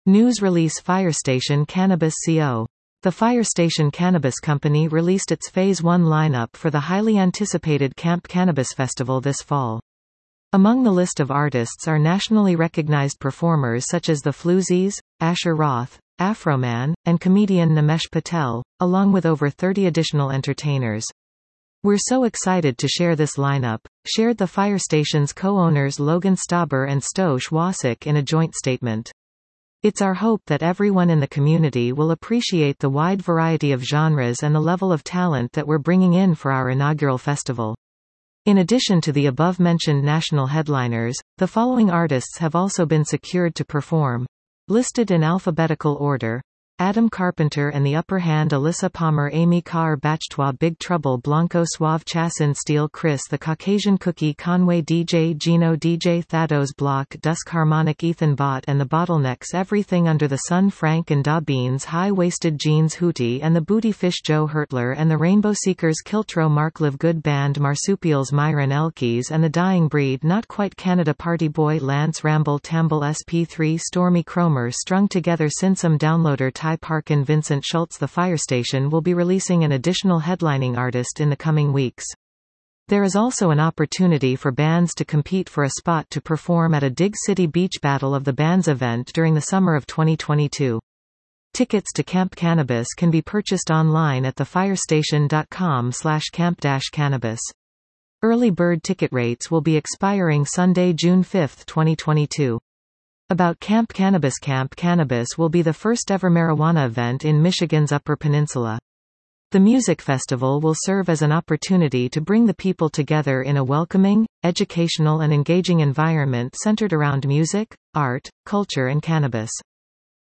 News release Firestation Cannabis Co. The Firestation Cannabis Company released its Phase 1 lineup for the highly anticipated Camp Cannabis Festival this fall. Among the list of artists are nationally recognized performers such as the Floozies, Asher Roth, Afroman, and comedian Nimesh Patel, along with over 30 additional entertainers. "We're so excited to share this lineup," shared the Firestation's co-owners Logan Stauber and Stosh Wasik in a joint statement. "It's our hope that everyone in the community will appreciate the wide variety of genres and the level of talent that we're bringing in for our inaugural festival." In addition to the above-mentioned national headliners, the following artists have also been secured to perform. Listed in alphabetical order: Adam Carpenter and the Upper Hand, Alyssa Palmer, Amy Carr, Bachtois, Big Trouble, Blanco Suave, Chassin, Steel, Chris the Caucasian Cookie, Conway, DJ Gino, DJ Thados, Block, Dusk Harmonic, Ethan Bott and the Bottlenecks, Everything Under the Sun, Frank and Da Beans, High-Waisted Jeans, Hootie and the Booty Fish, Joe Hurtler and the Rainbow Seekers, Kiltro, Mark Live Good Band, Marsupials, Myron Elkies and the Dying Breed, Not Quite Canada, Party Boy, Lance Ramble, Tamble, SP3, Stormy Cromer, Strung Together, Sinsum, Downloader, Ty Park and Vincent Schultz. The Firestation will be releasing an additional headlining artist in the coming weeks. There is also an opportunity for bands to compete for a spot to perform at a Dig City Beach Battle of the Bands event during the summer of 2022. Tickets to Camp Cannabis can be purchased online at thefirestation.com/camp-cannabis. Early bird ticket rates will be expiring Sunday, June 5, 2022. About Camp Cannabis. Camp Cannabis will be the first ever marijuana event in Michigan's Upper Peninsula. The music festival will serve as an opportunity to bring the people together in a welcoming, educational and engaging environment centered around music, art, culture and cannabis.